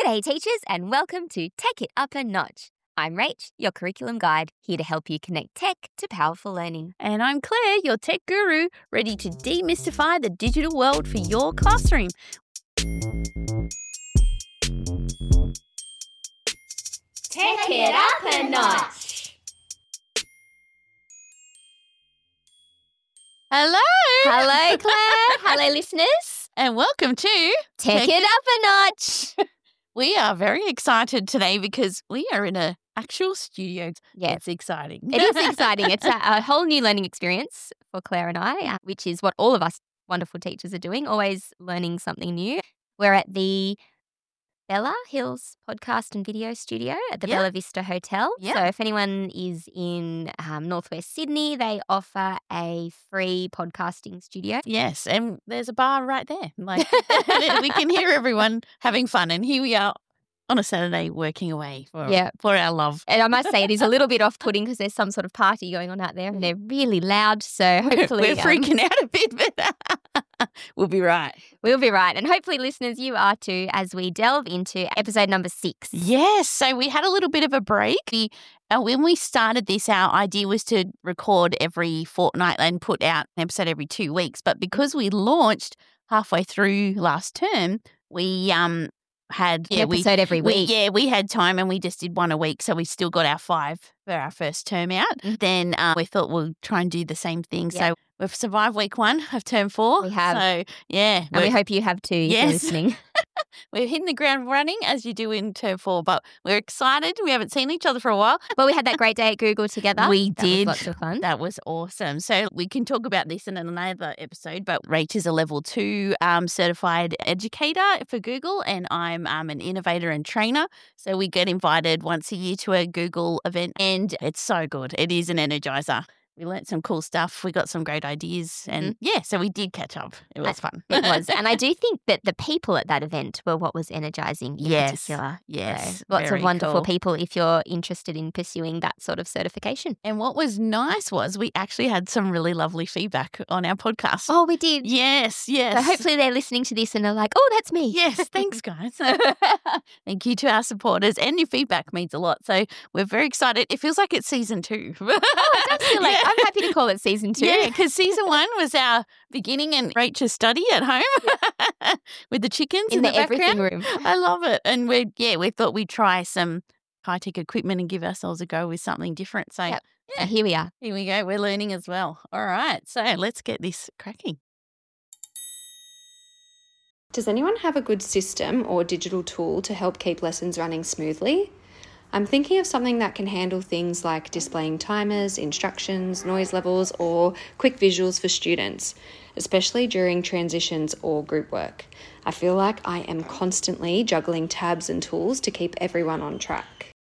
G'day teachers and welcome to Take It Up a Notch. I'm Rach, your curriculum guide, here to help you connect tech to powerful learning. And I'm Claire, your tech guru, ready to demystify the digital world for your classroom. Take it up a notch. Hello. Hello, Claire. Hello, listeners. And welcome to Take It Up a Notch. We are very excited today because we are in an actual studio. Yeah. It's exciting. It is exciting. It's a whole new learning experience for Claire and I, which is what all of us wonderful teachers are doing, always learning something new. We're at the Bella Hills podcast and video studio at the Bella Vista Hotel. Yeah. So if anyone is in northwest Sydney, they offer a free podcasting studio. Yes, and there's a bar right there. Like we can hear everyone having fun. And here we are on a Saturday working away for our love. And I must say it is a little bit off-putting because there's some sort of party going on out there and they're really loud. So hopefully we're freaking out a bit, but we'll be right. We'll be right. And hopefully, listeners, you are too as we delve into episode number 6. Yes. So we had a little bit of a break. When we started this, our idea was to record every fortnight and put out an episode every 2 weeks. But because we launched halfway through last term, we had an episode every week. We had time and we just did one a week. So we still got our 5 for our first term out. Mm-hmm. Then we thought we'll try and do the same thing. Yeah. So we've survived week 1 of term 4. We have. So, yeah. And we hope you have too, if you're listening. We're hitting the ground running as you do in term 4, but we're excited. We haven't seen each other for a while. Well, we had that great day at Google together. We That did. was lots of fun. That was awesome. So we can talk about this in another episode, but Rach is a level 2 certified educator for Google, and I'm an innovator and trainer. So we get invited once a year to a Google event, and it's so good. It is an energizer. We learnt some cool stuff. We got some great ideas. And so we did catch up. It was fun. It was. And I do think that the people at that event were what was energizing in particular. Yes. So lots of wonderful cool people if you're interested in pursuing that sort of certification. And what was nice was we actually had some really lovely feedback on our podcast. Oh, we did. Yes. So hopefully they're listening to this and they're like, oh, that's me. Yes, thanks, guys. Thank you to our supporters, and your feedback means a lot. So we're very excited. It feels like it's season 2. Oh, it does feel like I'm happy to call it season 2. Yeah, because season 1 was our beginning and Rachel's study at home with the chickens in the everything background. room. I love it. And we thought we'd try some high-tech equipment and give ourselves a go with something different. So So here we are. Here we go. We're learning as well. All right. So let's get this cracking. Does anyone have a good system or digital tool to help keep lessons running smoothly? I'm thinking of something that can handle things like displaying timers, instructions, noise levels, or quick visuals for students, especially during transitions or group work. I feel like I am constantly juggling tabs and tools to keep everyone on track.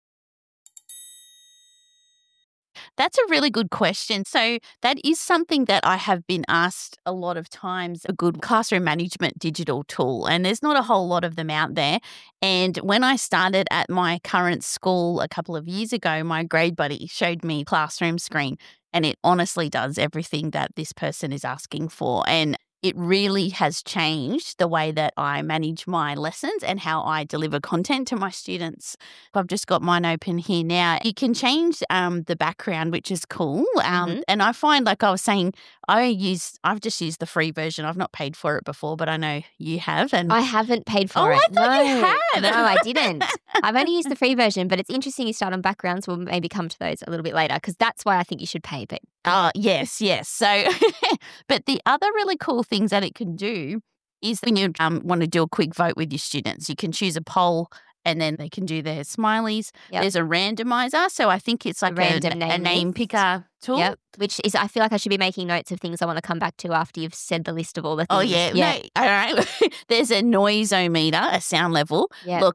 That's a really good question. So that is something that I have been asked a lot of times, a good classroom management digital tool. And there's not a whole lot of them out there. And when I started at my current school a couple of years ago, my grade buddy showed me Classroom Screen, and it honestly does everything that this person is asking for. And it really has changed the way that I manage my lessons and how I deliver content to my students. I've just got mine open here now. You can change the background, which is cool. And I find, like I was saying, I've just used the free version. I've not paid for it before, but I know you have. And I haven't paid for it. I thought you had. No, I didn't. I've only used the free version, but it's interesting you start on backgrounds. We'll maybe come to those a little bit later because that's why I think you should pay. But yes. So, but the other really cool things that it can do is when you want to do a quick vote with your students, you can choose a poll and then they can do their smileys. Yep. There's a randomizer. So I think it's like a name picker tool. Yep. Which is, I feel like I should be making notes of things I want to come back to after you've said the list of all the things. Oh, yeah. No, all right. There's a noise-o-meter, a sound level. Yep. Look,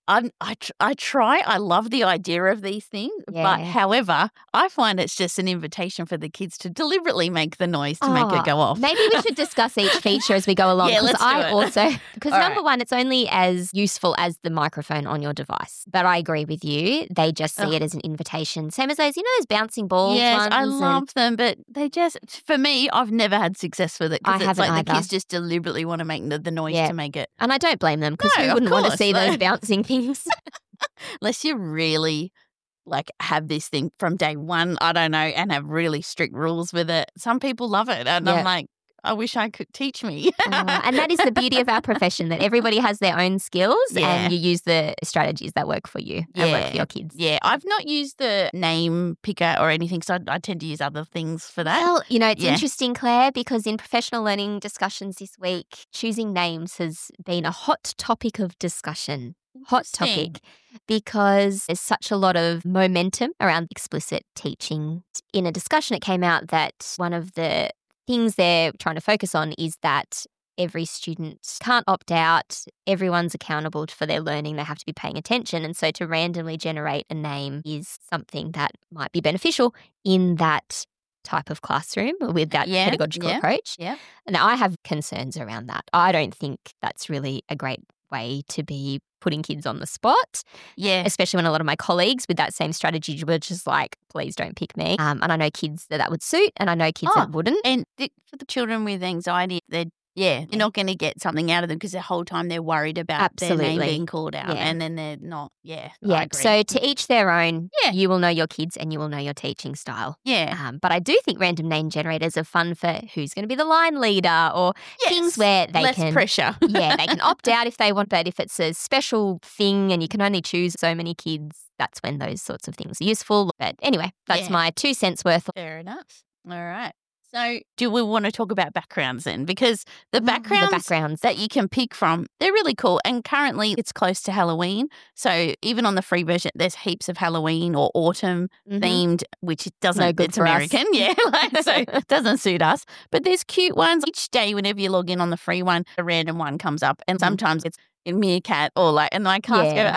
I try. I love the idea of these things, but Yeah. however, I find it's just an invitation for the kids to deliberately make the noise to make it go off. Maybe we should discuss each feature as we go along. Yeah, let's do I it. also, because All number right. one, it's only as useful as the microphone on your device. But I agree with you. They just see Ugh. it as an invitation. Same as those, those bouncing balls Yes, ones. I and- love them, but they just, for me, I've never had success with it I because it's haven't like the either. kids just deliberately want to make the noise Yeah. to make it. And I don't blame them because No, who of wouldn't want to course. see those bouncing things? Unless you really have this thing from day one, I don't know, and have really strict rules with it. Some people love it. And Yeah. I'm like, I wish I could teach me. And that is the beauty of our profession, that everybody has their own skills Yeah. and you use the strategies that work for you and work for your kids. Yeah, I've not used the name picker or anything, so I tend to use other things for that. Well, it's Yeah. interesting, Claire, because in professional learning discussions this week, choosing names has been a hot topic of discussion. Hot Interesting. topic because there's such a lot of momentum around explicit teaching. In a discussion, it came out that one of the things they're trying to focus on is that every student can't opt out. Everyone's accountable for their learning. They have to be paying attention. And so to randomly generate a name is something that might be beneficial in that type of classroom with that Yeah, pedagogical yeah, approach. yeah. Now, I have concerns around that. I don't think that's really a great way to be putting kids on the spot, Yeah. especially when a lot of my colleagues with that same strategy were just like, please don't pick me. And I know kids that would suit and I know kids that wouldn't. And for the children with anxiety, you're not going to get something out of them because the whole time they're worried about their name Absolutely. being called out, Yeah. and then they're not. I Yeah. agree. So to each their own, Yeah. you will know your kids and you will know your teaching style. yeah, But I do think random name generators are fun for who's going to be the line leader or things Yes. where they less can pressure. yeah, they can opt out if they want, but if it's a special thing and you can only choose so many kids, that's when those sorts of things are useful. But anyway, that's Yeah. my 2 cents worth. Fair enough. All right. So, do we want to talk about backgrounds then? Because the The backgrounds backgrounds. that you can pick from, they're really cool. And currently, it's close to Halloween. So, even on the free version, there's heaps of Halloween or autumn Mhm. themed, which it doesn't. No good it's for us. American, yeah. So it doesn't suit us. But there's cute ones each day. Whenever you log in on the free one, a random one comes up, and Mhm. sometimes it's a meerkat or and my cast Yeah.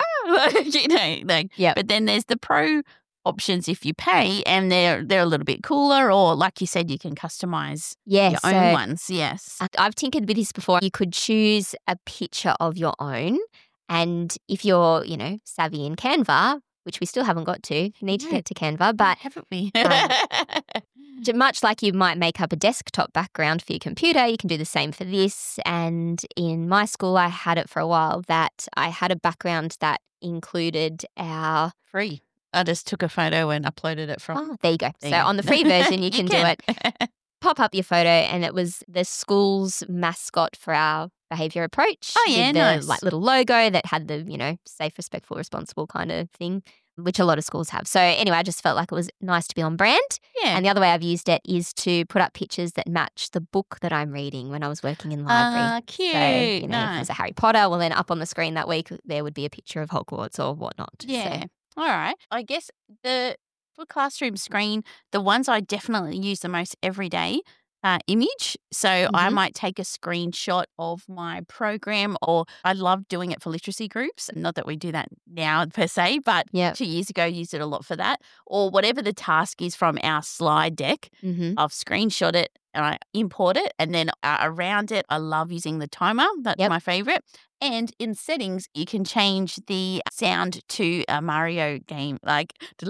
go, Yep. But then there's the pro options if you pay, and they're a little bit cooler, or like you said, you can customize Yeah, your so own ones. Yes. I've tinkered with this before. You could choose a picture of your own. And if you're, savvy in Canva, which we still haven't got to, you need to No. get to Canva, but haven't we? much like you might make up a desktop background for your computer, you can do the same for this. And in my school, I had it for a while that I had a background that included our. Free. I just took a photo and uploaded it from. Oh, there you go. There So you go. on the free version, you can do it. Pop up your photo, and it was the school's mascot for our behaviour approach. Oh, yeah, with the, nice. little logo that had the, safe, respectful, responsible kind of thing, which a lot of schools have. So anyway, I just felt like it was nice to be on brand. Yeah. And the other way I've used it is to put up pictures that match the book that I'm reading when I was working in library. Cute. So, if it Nice. was a Harry Potter, well, then up on the screen that week, there would be a picture of Hogwarts or whatnot. Yeah. So, All right. I guess for classroom screen, the ones I definitely use the most every day image. So I Mhm. might take a screenshot of my program, or I love doing it for literacy groups. Not that we do that now per se, but yeah. 2 years ago, used it a lot for that. Or whatever the task is from our slide deck, Mm-hmm. I've screenshot it and I import it. And then around it, I love using the timer. That's Yep. my favorite. And in settings, you can change the sound to a Mario game, like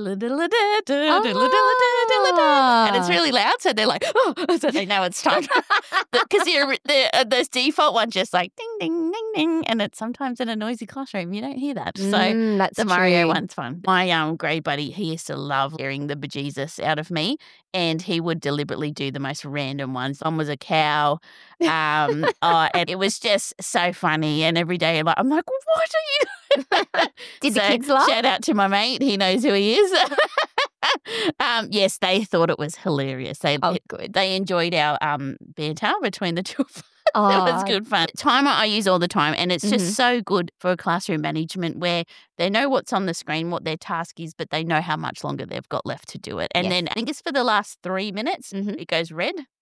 and it's really loud, so they're like, oh, so they know it's time. Because the default one just like ding, ding, ding, ding, and it's sometimes in a noisy classroom, you don't hear that. So that's the Mario true. one's fun. My grade buddy, he used to love hearing the bejesus out of me, and he would deliberately do the most random ones. One was a cow, and it was just so funny. And every day I'm like, what are you doing? Did the So, kids laugh? Shout out to my mate. He knows who he is. Yes, they thought it was hilarious. Oh, good. They enjoyed our banter between the two of us. Oh, It was good fun. Timer I use all the time, and it's Mhm. just so good for classroom management where they know what's on the screen, what their task is, but they know how much longer they've got left to do it. And Yes. then I think it's for the last 3 minutes, Mhm. it goes red.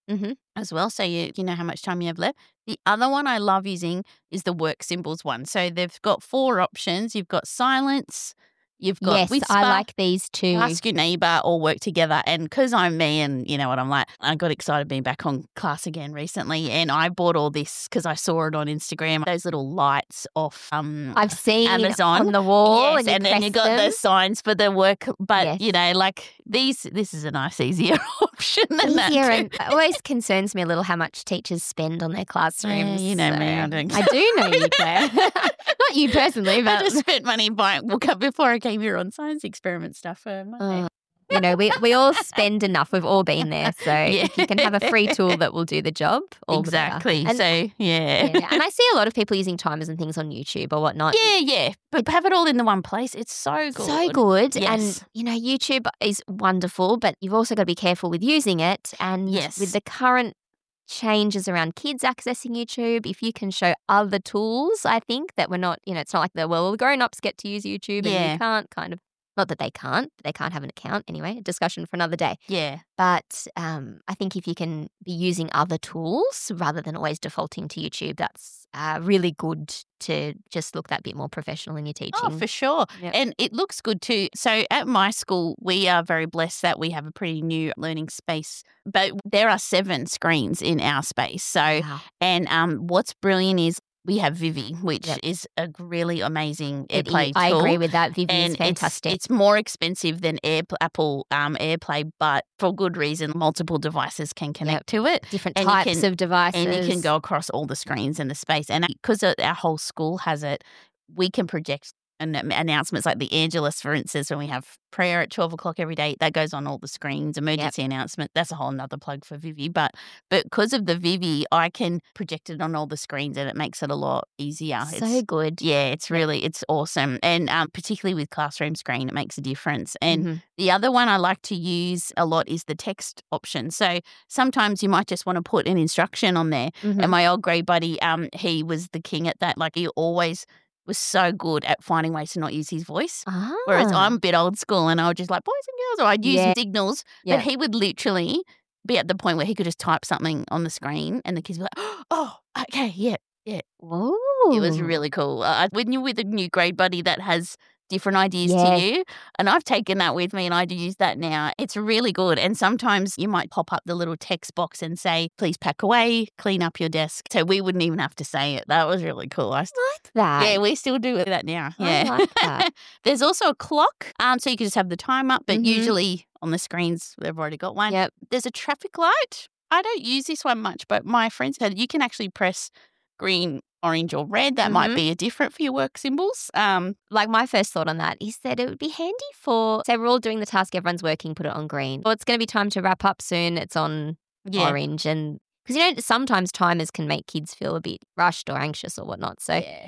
Mm-hmm. as well, so you know how much time you have left. The other one I love using is the work symbols one. So they've got 4 options. You've got silence, you've got Yes, whisper, I like these too. ask your neighbour, or work together. And because I'm me and you know what I'm like, I got excited being back on class again recently, and I bought all this because I saw it on Instagram, those little lights off I've seen Amazon on the wall, Yes, and then you got them. the signs for the work, but Yes. you know, like this is a nice easier option than that. Easier, too. and it always concerns me a little how much teachers spend on their classrooms. you know me, I so- don't- I do know you, Claire. Not you personally, I but just spent money buying before I came here on science experiment stuff for Monday. you know, we all spend enough. We've all been there. So Yeah. if you can have a free tool that will do the job, all the better. Exactly. And, So yeah. yeah, and I see a lot of people using timers and things on YouTube or whatnot. Yeah. But have it all in the one place. It's so good. So good. Yes. And, you know, YouTube is wonderful, but you've also got to be careful with using it. And Yes. with the current changes around kids accessing YouTube, if you can show other tools, I think that we're not, you know, it's not like the grown-ups get to use YouTube and Yeah. you can't kind of, not that they can't have an account anyway, a discussion for another day. Yeah. But I think if you can be using other tools rather than always defaulting to YouTube, that's really good to just look that bit more professional in your teaching. Oh, for sure. Yep. And it looks good too. So at my school, we are very blessed that we have a pretty new learning space, but there are 7 screens in our space. So, Wow. and what's brilliant is we have Vivi, which Yep. is a really amazing It AirPlay is- I tool. agree with that. Vivi And is fantastic. It's more expensive than Apple AirPlay, but for good reason. Multiple devices can connect to it. Different and you types can- of devices. And you can go across all the screens in the space. And because our whole school has it, we can project announcements like the Angelus, for instance, when we have prayer at 12 o'clock every day, that goes on all the screens, emergency announcement. That's a whole nother plug for Vivi. But because of the Vivi, I can project it on all the screens and it makes it a lot easier. So good. Yeah, it's awesome. And particularly with classroom screen, it makes a difference. And Mhm. the other one I like to use a lot is the text option. So sometimes you might just want to put an instruction on there. Mhm. And my old grade buddy, he was the king at that. Like he always was so good at finding ways to not use his voice. Whereas Ah. I'm a bit old school and I would just like boys and girls, or I'd use Yeah. signals. Yeah. But he would literally be at the point where he could just type something on the screen and the kids would be like, oh, okay, yeah. Whoa. It was really cool. When you're with a new grade buddy that has different ideas Yeah. to you, and I've taken that with me and I do use that now. It's really good. And sometimes you might pop up the little text box and say, please pack away, clean up your desk. So we wouldn't even have to say it. That was really cool. I like that. Yeah, we still do that now. Yeah. I like that. There's also a clock, so you can just have the time up, but Mhm. usually on the screens, they've already got one. Yep. There's a traffic light. I don't use this one much, but my friend said you can actually press green, orange, or red. That might Mhm. be a different for your work symbols. Like my first thought on that is that it would be handy for, say we're all doing the task, everyone's working, put it on green. Well, it's going to be time to wrap up soon. It's on Yeah. orange. And because, you know, sometimes timers can make kids feel a bit rushed or anxious or whatnot. So Yeah.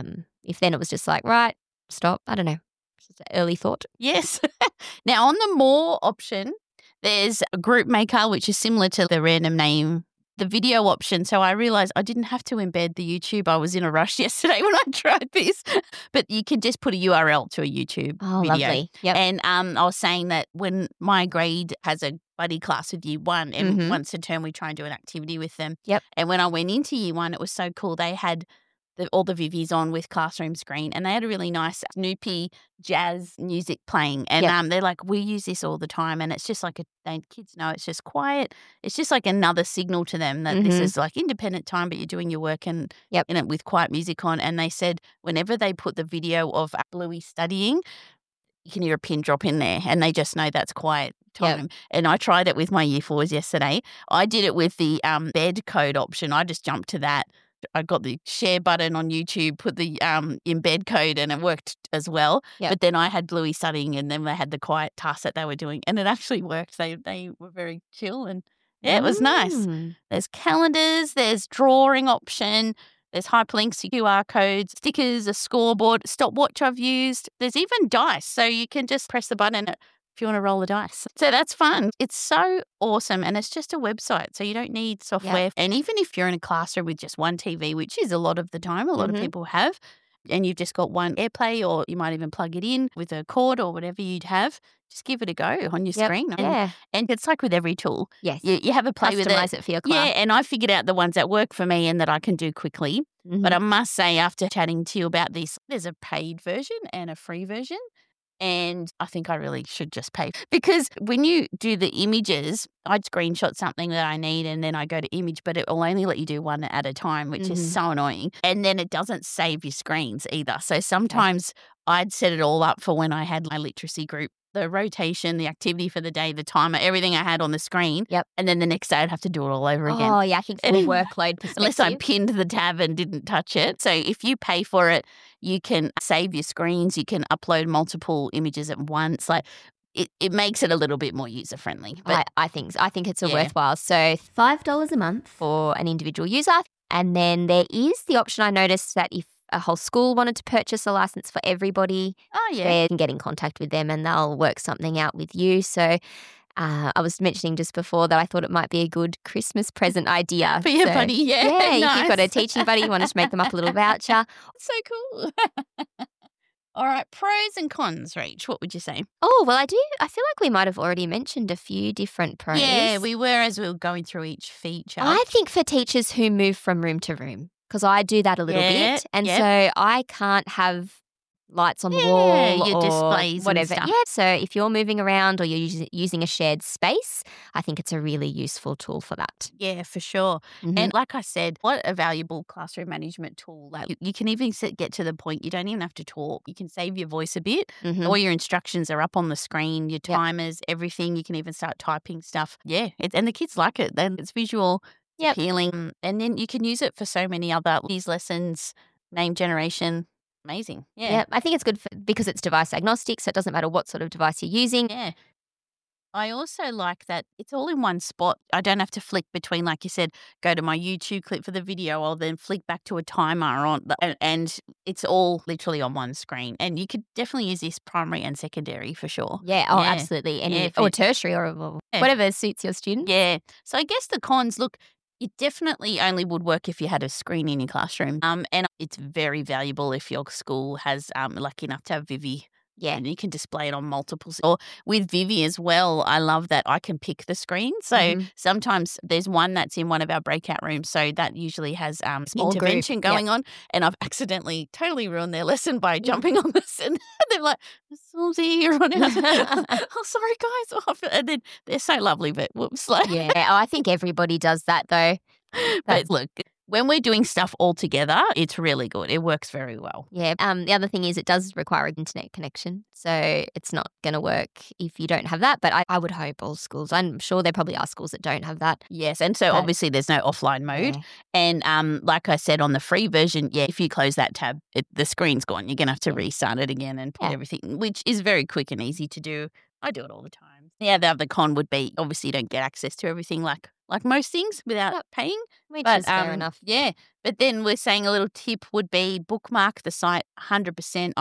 if then it was just like, right, stop, I don't know. Just an early thought. Yes. Now, on the more option, there's a group maker, which is similar to the random name, the video option. So I realized I didn't have to embed the YouTube. I was in a rush yesterday when I tried this, but you can just put a URL to a YouTube Oh, video. lovely. Yep. And I was saying that when my grade has a buddy class with year 1, and Mhm. once a term we try and do an activity with them. Yep. And when I went into year 1, it was so cool. They had all the Vivis on with classroom screen, and they had a really nice Snoopy jazz music playing. And Yep. they're like, we use this all the time, and it's just like kids know it's just quiet. It's just like another signal to them that this Mhm. is like independent time, but you're doing your work and Yep. in it with quiet music on. And they said whenever they put the video of Bluey studying, you can hear a pin drop in there, and they just know that's quiet time. And I tried it with my year 4s yesterday. I did it with the bed code option. I just jumped to that. I got the share button on YouTube, put the embed code, and it worked as well. Yep. But then I had Bluey studying, and then they had the quiet task that they were doing, and it actually worked. They were very chill, and yeah, it was nice. Mm. There's calendars, there's drawing option, there's hyperlinks, QR codes, stickers, a scoreboard, stopwatch I've used. There's even dice, so you can just press the button if you want to roll the dice. So that's fun. It's so awesome, and it's just a website, so you don't need software. And even if you're in a classroom with just one TV, which is a lot of the time, a lot of Mhm. people have, and you've just got one AirPlay, or you might even plug it in with a cord or whatever you'd have, just give it a go on your screen. And it's like with every tool. Yes. You have a play with it. Customize it for your class. Yeah, and I figured out the ones that work for me and that I can do quickly. But I must say, after chatting to you about this, there's a paid version and a free version. And I think I really should just pay, because when you do the images, I'd screenshot something that I need and then I go to image, but it will only let you do one at a time, which is so annoying. And then it doesn't save your screens either. So sometimes I'd set it all up for when I had my literacy group, the rotation, the activity for the day, the timer, everything I had on the screen. Yep. And then the next day I'd have to do it all over again. Oh, yeah, I think from a workload perspective. Unless I pinned the tab and didn't touch it. So if you pay for it, you can save your screens, you can upload multiple images at once. Like it makes it a little bit more user friendly. But I think it's worthwhile. So $5 a month for an individual user. And then there is the option, I noticed, that if a whole school wanted to purchase a license for everybody, they can get in contact with them and they'll work something out with you. So I was mentioning just before that I thought it might be a good Christmas present idea. For your buddy, Yeah, nice. If you've got a teaching buddy, you wanted to make them up a little voucher. So cool. All right, pros and cons, Rach, what would you say? Oh, well, I feel like we might have already mentioned a few different pros. Yeah, we were as we were going through each feature. I think for teachers who move from room to room, because I do that a little bit. And so I can't have lights on the wall your or displays whatever. and stuff. Yeah, so if you're moving around or you're using a shared space, I think it's a really useful tool for that. Yeah, for sure. And like I said, what a valuable classroom management tool. Like you can even get to the point you don't even have to talk. You can save your voice a bit. All your instructions are up on the screen, your timers, everything. You can even start typing stuff. Yeah, and the kids like it. Then it's visual, appealing. And then you can use it for so many other these lessons, name generation. Amazing. Yeah. I think it's good because it's device agnostic, so it doesn't matter what sort of device you're using. Yeah. I also like that it's all in one spot. I don't have to flick between, like you said, go to my YouTube clip for the video, or then flick back to a timer and it's all literally on one screen. And you could definitely use this primary and secondary for sure. Yeah. Oh, absolutely. And or tertiary or whatever suits your student. Yeah. So I guess the cons, look, it definitely only would work if you had a screen in your classroom. And it's very valuable if your school has lucky enough to have Vivi. Yeah, and you can display it on multiple. Or with Vivi as well, I love that I can pick the screen. So sometimes there's one that's in one of our breakout rooms. So that usually has intervention going on. And I've accidentally totally ruined their lesson by jumping on this. And they're like, Susie, you're on it. Oh, sorry, guys. And then they're so lovely, but whoops. I think everybody does that though. But look, when we're doing stuff all together, it's really good. It works very well. Yeah. The other thing is it does require an internet connection. So it's not going to work if you don't have that. But I would hope all schools, I'm sure there probably are schools that don't have that. Yes. And so obviously there's no offline mode. Yeah. And like I said, on the free version, if you close that tab, the screen's gone. You're going to have to restart it again and put everything, which is very quick and easy to do. I do it all the time. Yeah, the other con would be obviously you don't get access to everything like most things without paying. Which is fair enough. Yeah. But then we're saying a little tip would be bookmark the site 100%.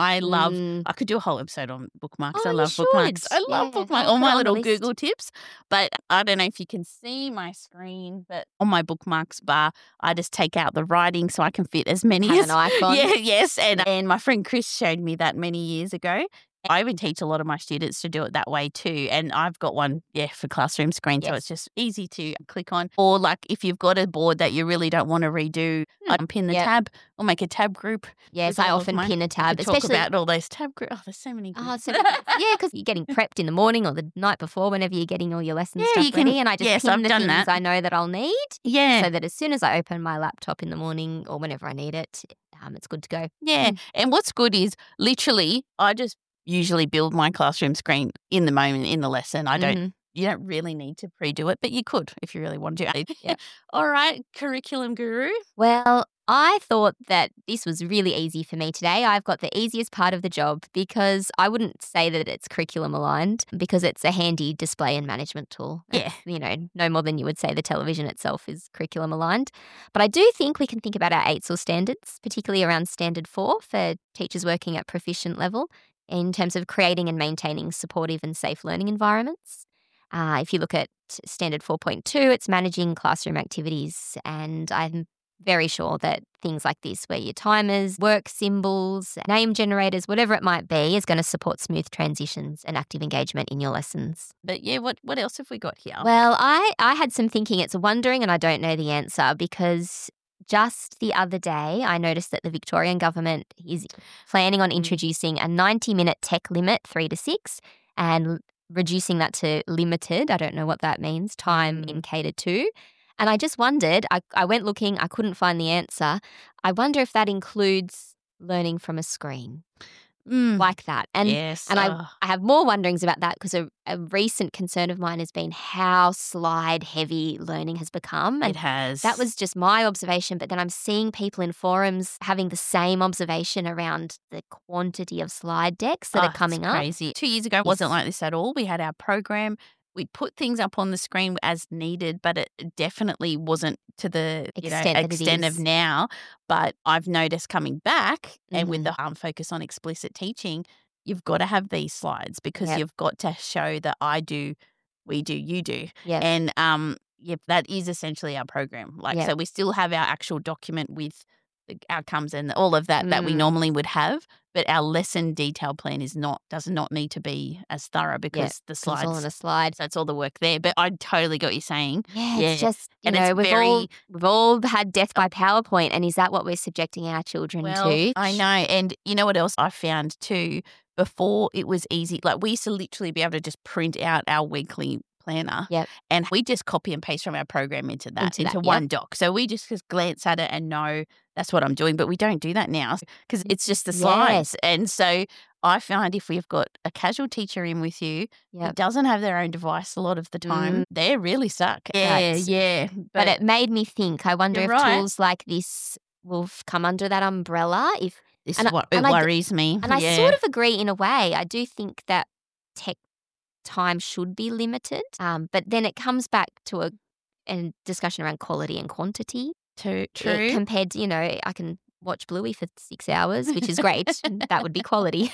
I could do a whole episode on bookmarks. I love bookmarks. I love bookmarks. All my little Google tips. But I don't know if you can see my screen, but on my bookmarks bar, I just take out the writing so I can fit as many as an icon. Yeah, yes. And my friend Chris showed me that many years ago. I even teach a lot of my students to do it that way too. And I've got one, for classroom screen. So it's just easy to click on. Or like if you've got a board that you really don't want to redo, I can pin the tab or make a tab group. Yes, I often pin a tab. Especially about all those tab groups. Oh, there's so many groups. Because you're getting prepped in the morning or the night before whenever you're getting all your lesson stuff ready. And I just pin the things I know that I'll need. Yeah. So that as soon as I open my laptop in the morning or whenever I need it, it's good to go. Yeah. And what's good is literally I just usually build my classroom screen in the moment in the lesson. You don't really need to pre-do it, but you could if you really want to. Yeah. All right, curriculum guru. Well, I thought that this was really easy for me today. I've got the easiest part of the job because I wouldn't say that it's curriculum aligned because it's a handy display and management tool. Yeah. It's, no more than you would say the television itself is curriculum aligned. But I do think we can think about our AITSL standards, particularly around Standard 4 for teachers working at proficient level in terms of creating and maintaining supportive and safe learning environments. If you look at Standard 4.2, it's managing classroom activities, and I'm very sure that things like this, where your timers, work symbols, name generators, whatever it might be, is going to support smooth transitions and active engagement in your lessons. But yeah, what else have we got here? Well, I had some thinking. It's wondering, and I don't know the answer because just the other day I noticed that the Victorian government is planning on introducing a 90-minute tech limit, 3 to 6, and reducing that to limited, I don't know what that means, time in K-2. And I just wondered, I went looking, I couldn't find the answer. I wonder if that includes learning from a screen like that. And yes. and I have more wonderings about that because a recent concern of mine has been how slide heavy learning has become. And it has. that was just my observation, but then I'm seeing people in forums having the same observation around the quantity of slide decks that are coming up. Crazy. 2 years ago, it wasn't like this at all. We had our program. We'd put things up on the screen as needed, but it definitely wasn't to the extent of now. But I've noticed coming back and with the focus on explicit teaching, you've got to have these slides because you've got to show that I do, we do, you do. Yep. And that is essentially our program. So we still have our actual document with the outcomes and all of that we normally would have, but our lesson detail plan does not need to be as thorough because the slides it's all on a slide. So it's all the work there. But I totally get what you're saying. Yeah, it's just and it's we've all had death by PowerPoint, and is that what we're subjecting our children to? I know, and you know what else I found too? Before it was easy, like we used to literally be able to just print out our weekly planner. Yep. And we just copy and paste from our program into one doc. So we just glance at it and know that's what I'm doing. But we don't do that now because it's just the slides. And so I find if we've got a casual teacher in with you who doesn't have their own device a lot of the time, they're really stuck. Yeah. But it made me think, I wonder if tools like this will come under that umbrella. This is what worries me. And I sort of agree in a way. I do think that tech time should be limited, but then it comes back to a discussion around quality and quantity. True. Compared to, I can watch Bluey for 6 hours, which is great. That would be quality.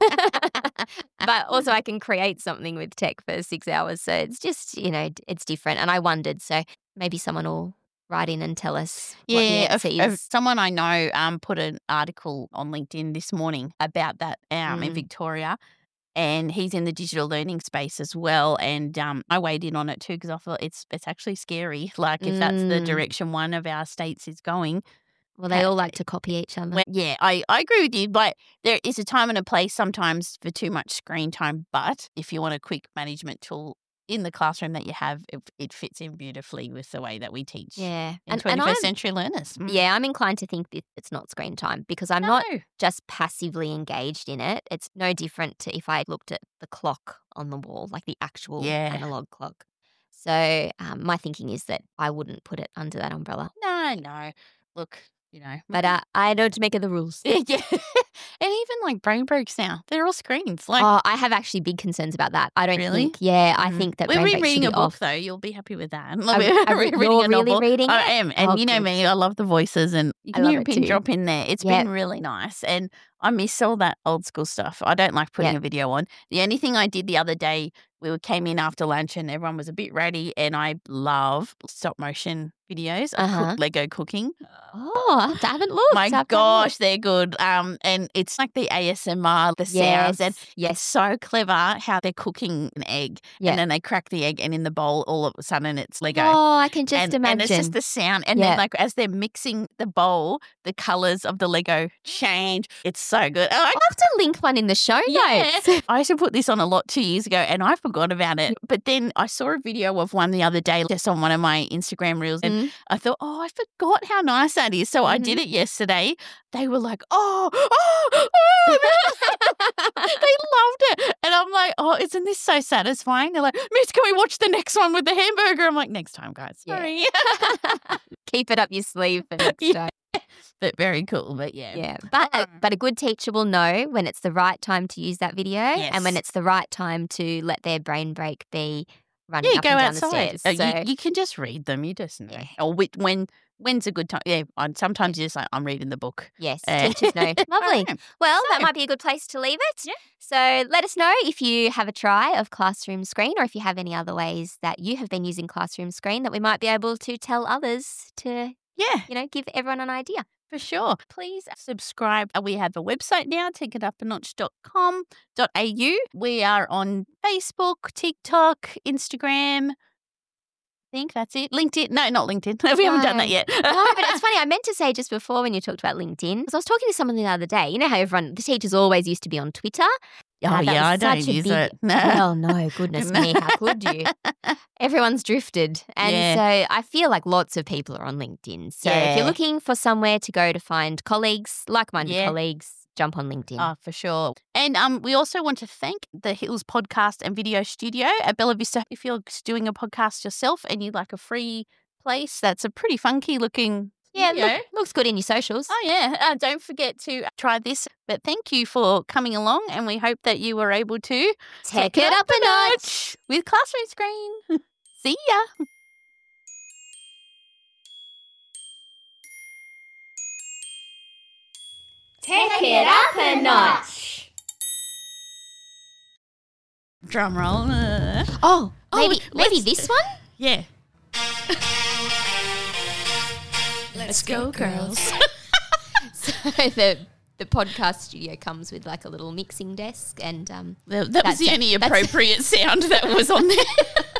But also I can create something with tech for 6 hours. So it's just, it's different. And I wondered, so maybe someone will write in and tell us what the answer is. Someone I know put an article on LinkedIn this morning about that in Victoria. And he's in the digital learning space as well. And I weighed in on it too because I thought it's actually scary. Like if that's the direction one of our states is going. Well, they all like to copy each other. I agree with you. But there is a time and a place sometimes for too much screen time. But if you want a quick management tool in the classroom that you have, it fits in beautifully with the way that we teach. Yeah. And 21st century learners. Yeah, I'm inclined to think that it's not screen time because I'm not just passively engaged in it. It's no different to if I looked at the clock on the wall, like the actual analog clock. So my thinking is that I wouldn't put it under that umbrella. No. Look, But I don't make the rules. Yeah. And even like brain breaks now, they're all screens. I have actually big concerns about that. I don't think. Yeah, I think that we're brain breaks reading should a be book off. though. You'll be happy with that. You're really reading it? I am, and you know me. I love the voices, and you can hear a pin drop in there. It's been really nice, and I miss all that old school stuff. I don't like putting a video on. The only thing I did the other day, we came in after lunch and everyone was a bit ready, and I love stop motion videos of Lego cooking. Oh, I haven't looked. My gosh, they're good. And it's like the ASMR, the sounds, and it's so clever how they're cooking an egg, and then they crack the egg, and in the bowl, all of a sudden it's Lego. Oh, I can just imagine. And it's just the sound, and then like as they're mixing the bowl, the colors of the Lego change. It's so good. I'll have to link one in the show notes. I used to put this on a lot 2 years ago, and I forgot about it. But then I saw a video of one the other day, just on one of my Instagram reels, and I thought, I forgot how nice that is. So I did it yesterday. They were like, oh. They loved it. And I'm like, isn't this so satisfying? They're like, Miss, can we watch the next one with the hamburger? I'm like, next time, guys. Sorry. Yeah. Keep it up your sleeve for next time. But very cool. But but a good teacher will know when it's the right time to use that video and when it's the right time to let their brain break be running up and down outside. the stairs. So you can just read them. You just know. Or when's a good time. Yeah, sometimes you're just like, I'm reading the book. Yes, teachers know. Lovely. Well, that might be a good place to leave it. Yeah. So let us know if you have a try of Classroom Screen or if you have any other ways that you have been using Classroom Screen that we might be able to tell others to Yeah. Give everyone an idea. For sure. Please subscribe. We have a website now, takeitupanotch.com.au. We are on Facebook, TikTok, Instagram. I think that's it. LinkedIn. No, not LinkedIn. We haven't done that yet. No, but it's funny. I meant to say just before when you talked about LinkedIn, because I was talking to someone the other day. You know how the teachers always used to be on Twitter? Oh, yeah, I don't use it. Well, no, goodness me, how could you? Everyone's drifted. And so I feel like lots of people are on LinkedIn. So if you're looking for somewhere to go to find colleagues, like-minded colleagues, jump on LinkedIn. Oh, for sure. And we also want to thank the Hills Podcast and Video Studio at Bella Vista. If you're doing a podcast yourself and you'd like a free place, that's a pretty funky looking looks good in your socials. Oh, yeah. Don't forget to try this. But thank you for coming along, and we hope that you were able to take it up a notch with Classroom Screen. See ya. Take it up a notch. Drum roll. Maybe this one? Yeah. Let's go, girls. So the podcast studio comes with like a little mixing desk, and that was the only appropriate sound that was on there.